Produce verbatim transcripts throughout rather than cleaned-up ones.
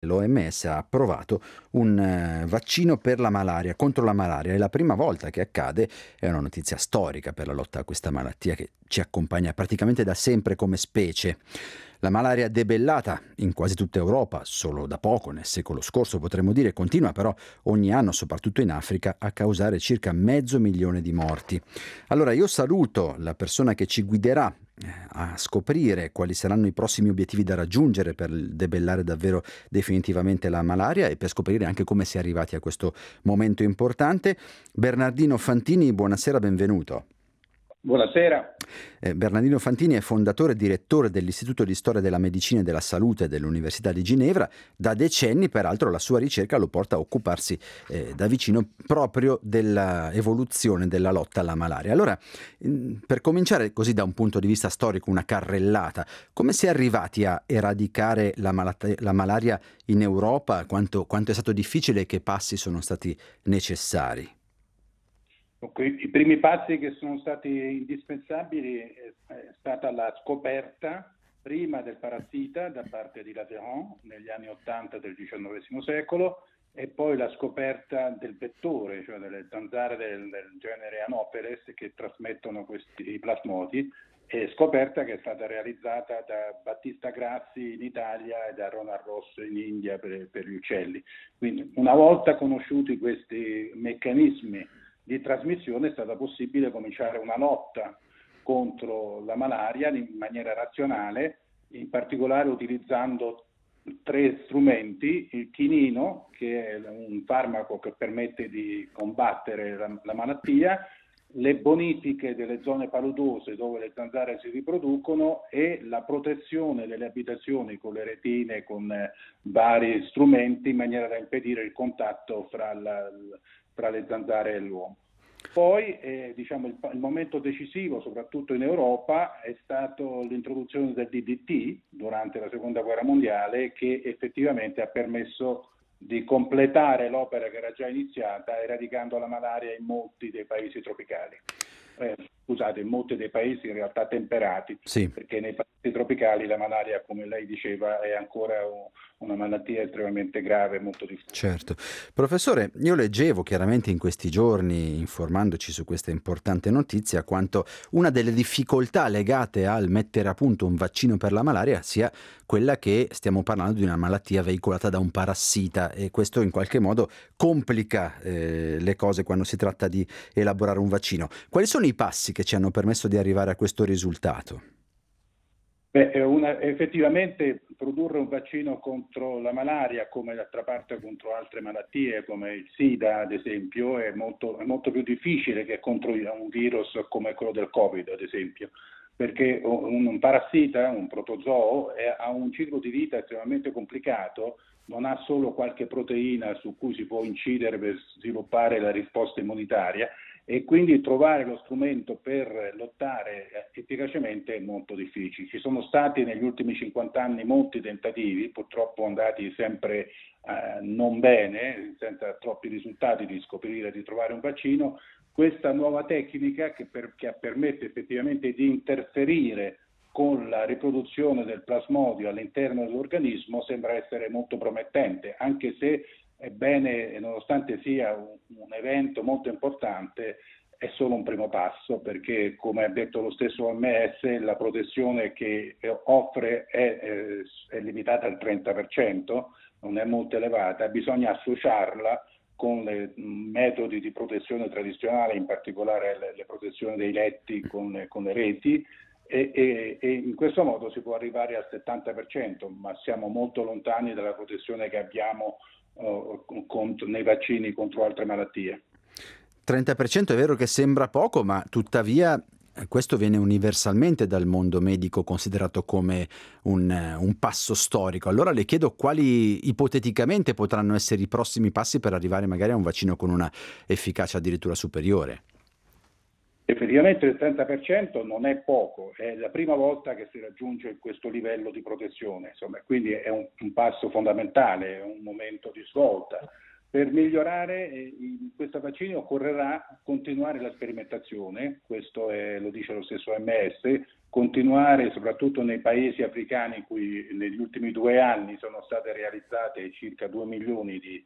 l'O M S ha approvato un eh, vaccino per la malaria, contro la malaria. È la prima volta che accade, è una notizia storica per la lotta a questa malattia che ci accompagna praticamente da sempre come specie. La malaria debellata in quasi tutta Europa, solo da poco, nel secolo scorso potremmo dire, continua però ogni anno, soprattutto in Africa, a causare circa mezzo milione di morti. Allora io saluto la persona che ci guiderà eh, a scoprire quali saranno i prossimi obiettivi da raggiungere per debellare davvero definitivamente la malaria e per scoprire anche come si è arrivati a questo momento importante. Bernardino Fantini, buonasera, benvenuto. Buonasera. Eh, Bernardino Fantini è fondatore e direttore dell'Istituto di Storia della Medicina e della Salute dell'Università di Ginevra. Da decenni, peraltro, la sua ricerca lo porta a occuparsi eh, da vicino proprio dell'evoluzione della lotta alla malaria. Allora, mh, per cominciare così da un punto di vista storico, una carrellata, come si è arrivati a eradicare la, malat- la malaria in Europa? Quanto, quanto è stato difficile e che passi sono stati necessari? I primi passi che sono stati indispensabili è stata la scoperta prima del parassita da parte di Laveran negli anni ottanta del diciannovesimo secolo e poi la scoperta del vettore, cioè delle zanzare del, del genere Anopheles che trasmettono questi plasmodi, e scoperta che è stata realizzata da Battista Grassi in Italia e da Ronald Ross in India per, per gli uccelli. Quindi una volta conosciuti questi meccanismi di trasmissione è stata possibile cominciare una lotta contro la malaria in maniera razionale, in particolare utilizzando tre strumenti: il chinino, che è un farmaco che permette di combattere la, la malattia, le bonifiche delle zone paludose dove le zanzare si riproducono e la protezione delle abitazioni con le retine, con eh, vari strumenti in maniera da impedire il contatto fra la, tra le zanzare e l'uomo. Poi eh, diciamo, il, il momento decisivo, soprattutto in Europa, è stato l'introduzione del D D T durante la Seconda Guerra Mondiale, che effettivamente ha permesso di completare l'opera che era già iniziata, eradicando la malaria in molti dei paesi tropicali. Eh, scusate, in molti dei paesi in realtà temperati, Sì. perché nei paesi tropicali la malaria, come lei diceva, è ancora una malattia estremamente grave e molto diffusa. Certo. Professore, io leggevo chiaramente in questi giorni, informandoci su questa importante notizia, quanto una delle difficoltà legate al mettere a punto un vaccino per la malaria sia quella che stiamo parlando di una malattia veicolata da un parassita, e questo in qualche modo complica eh, le cose quando si tratta di elaborare un vaccino. Quali sono i passi che ci hanno permesso di arrivare a questo risultato? Beh, è una, effettivamente produrre un vaccino contro la malaria, come d'altra parte contro altre malattie come il SIDA ad esempio, è molto, è molto più difficile che contro un virus come quello del Covid ad esempio, perché un, un parassita, un protozoo, è, ha un ciclo di vita estremamente complicato, non ha solo qualche proteina su cui si può incidere per sviluppare la risposta immunitaria, e quindi trovare lo strumento per lottare efficacemente è molto difficile. Ci sono stati negli ultimi cinquanta anni molti tentativi, purtroppo andati sempre eh, non bene, senza troppi risultati, di scoprire, di trovare un vaccino. Questa nuova tecnica che, per, che permette effettivamente di interferire con la riproduzione del plasmodio all'interno dell'organismo sembra essere molto promettente, anche se ebbene, nonostante sia un, un evento molto importante, è solo un primo passo, perché, come ha detto lo stesso O M S, la protezione che offre è, è, è limitata al trenta per cento, non è molto elevata, bisogna associarla con le metodi di protezione tradizionale, in particolare le, le protezioni dei letti con, con le reti, e, e, e in questo modo si può arrivare al settanta per cento, ma siamo molto lontani dalla protezione che abbiamo uh, contro, nei vaccini contro altre malattie. trenta per cento è vero che sembra poco, ma tuttavia questo viene universalmente dal mondo medico considerato come un, un passo storico. Allora le chiedo quali ipoteticamente potranno essere i prossimi passi per arrivare magari a un vaccino con una efficacia addirittura superiore. Effettivamente il trenta per cento non è poco, è la prima volta che si raggiunge questo livello di protezione, insomma, quindi è un, un passo fondamentale, è un momento di svolta. Per migliorare eh, in questo vaccino occorrerà continuare la sperimentazione, questo è, lo dice lo stesso O M S, continuare, soprattutto nei paesi africani in cui negli ultimi due anni sono state realizzate circa due milioni di,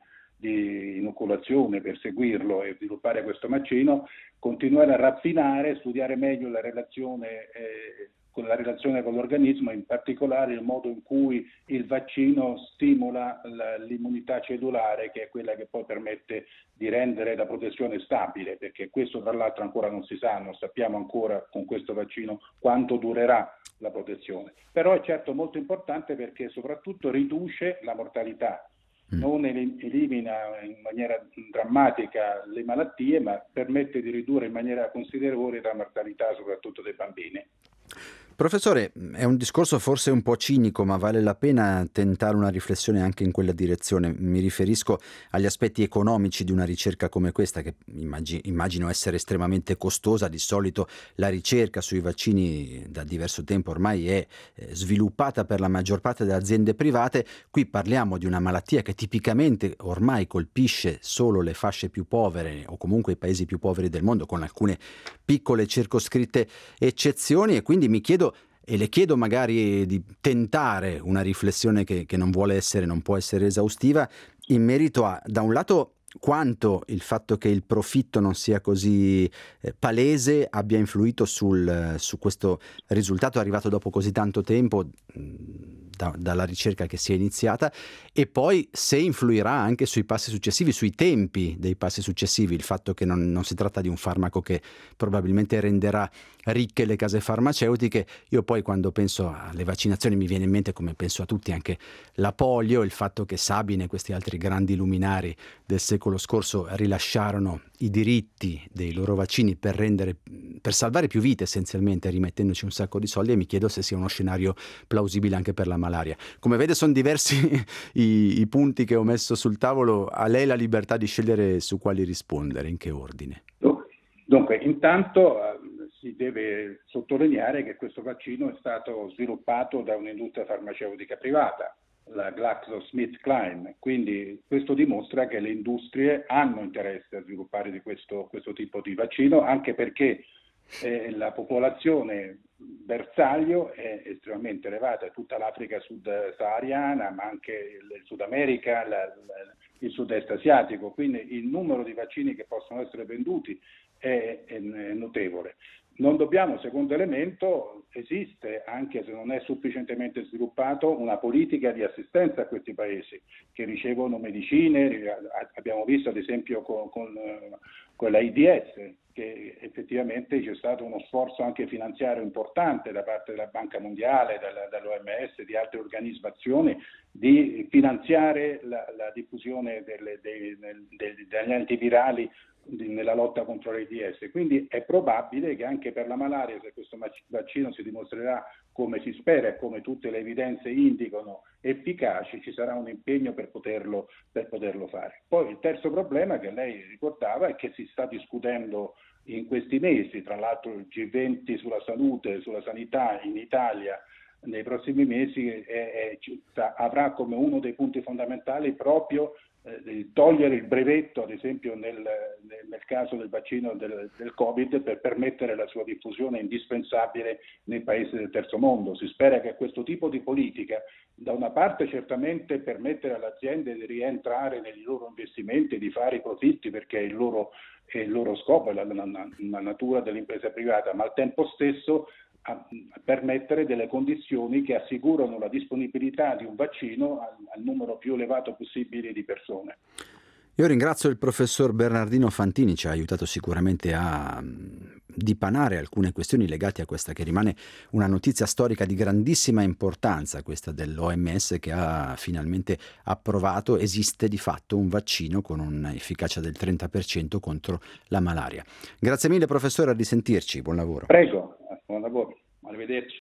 di inoculazioni per seguirlo e sviluppare questo vaccino, continuare a raffinare, studiare meglio la relazione eh, con la relazione con l'organismo, in particolare il modo in cui il vaccino stimola l'immunità cellulare, che è quella che poi permette di rendere la protezione stabile, perché questo tra l'altro ancora non si sa, non sappiamo ancora con questo vaccino quanto durerà la protezione. Però è certo molto importante perché soprattutto riduce la mortalità. Non elimina in maniera drammatica le malattie, ma permette di ridurre in maniera considerevole la mortalità soprattutto dei bambini. Professore, è un discorso forse un po' cinico, ma vale la pena tentare una riflessione anche in quella direzione. Mi riferisco agli aspetti economici di una ricerca come questa, che immagino essere estremamente costosa. Di solito la ricerca sui vaccini da diverso tempo ormai è sviluppata per la maggior parte delle aziende private. Qui parliamo di una malattia che tipicamente ormai colpisce solo le fasce più povere o comunque i paesi più poveri del mondo, con alcune piccole circoscritte eccezioni, e quindi mi chiedo e le chiedo magari di tentare una riflessione che, che non vuole essere, non può essere esaustiva, in merito a, da un lato, quanto il fatto che il profitto non sia così eh, palese abbia influito sul, su questo risultato arrivato dopo così tanto tempo da, dalla ricerca che si è iniziata, e poi se influirà anche sui passi successivi, sui tempi dei passi successivi, il fatto che non, non si tratta di un farmaco che probabilmente renderà ricche le case farmaceutiche. Io poi quando penso alle vaccinazioni mi viene in mente, come penso a tutti, anche la polio, il fatto che Sabin e questi altri grandi luminari del secolo scorso rilasciarono i diritti dei loro vaccini per rendere, per salvare più vite essenzialmente, rimettendoci un sacco di soldi, e mi chiedo se sia uno scenario plausibile anche per la malaria. Come vede sono diversi i, i punti che ho messo sul tavolo, a lei la libertà di scegliere su quali rispondere, in che ordine. Dunque, intanto eh, si deve sottolineare che questo vaccino è stato sviluppato da un'industria farmaceutica privata, la GlaxoSmithKline, quindi questo dimostra che le industrie hanno interesse a sviluppare di questo, questo tipo di vaccino, anche perché eh, la popolazione bersaglio è estremamente elevata, tutta l'Africa sud-sahariana, ma anche il Sud America, la, la, il sud-est asiatico, quindi il numero di vaccini che possono essere venduti è, è, è notevole. Non dobbiamo, secondo elemento, esiste, anche se non è sufficientemente sviluppato, una politica di assistenza a questi paesi che ricevono medicine. Abbiamo visto ad esempio con, con, con l'AIDS che effettivamente c'è stato uno sforzo anche finanziario importante da parte della Banca Mondiale, dalla, dall'O M S, di altre organizzazioni, di finanziare la, la diffusione delle, dei, dei, degli antivirali nella lotta contro l'AIDS. Quindi è probabile che anche per la malaria, se questo vaccino si dimostrerà, come si spera e come tutte le evidenze indicano, efficaci, ci sarà un impegno per poterlo, per poterlo fare. Poi il terzo problema che lei ricordava è che si sta discutendo in questi mesi, tra l'altro il G venti sulla salute, sulla sanità in Italia, nei prossimi mesi è, è, avrà come uno dei punti fondamentali proprio eh, togliere il brevetto, ad esempio nel, nel, nel caso del vaccino del, del Covid, per permettere la sua diffusione indispensabile nei paesi del terzo mondo. Si spera che questo tipo di politica, da una parte certamente permettere alle aziende di rientrare nei loro investimenti, di fare i profitti, perché è il loro, è il loro scopo, è la, la, la natura dell'impresa privata, ma al tempo stesso a permettere delle condizioni che assicurano la disponibilità di un vaccino al, al numero più elevato possibile di persone. Io ringrazio il professor Bernardino Fantini, ci ha aiutato sicuramente a dipanare alcune questioni legate a questa che rimane una notizia storica di grandissima importanza, questa dell'O M S, che ha finalmente approvato, esiste di fatto un vaccino con un'efficacia del trenta per cento contro la malaria. Grazie mille professore, a risentirci, buon lavoro. Prego, buon lavoro, arrivederci.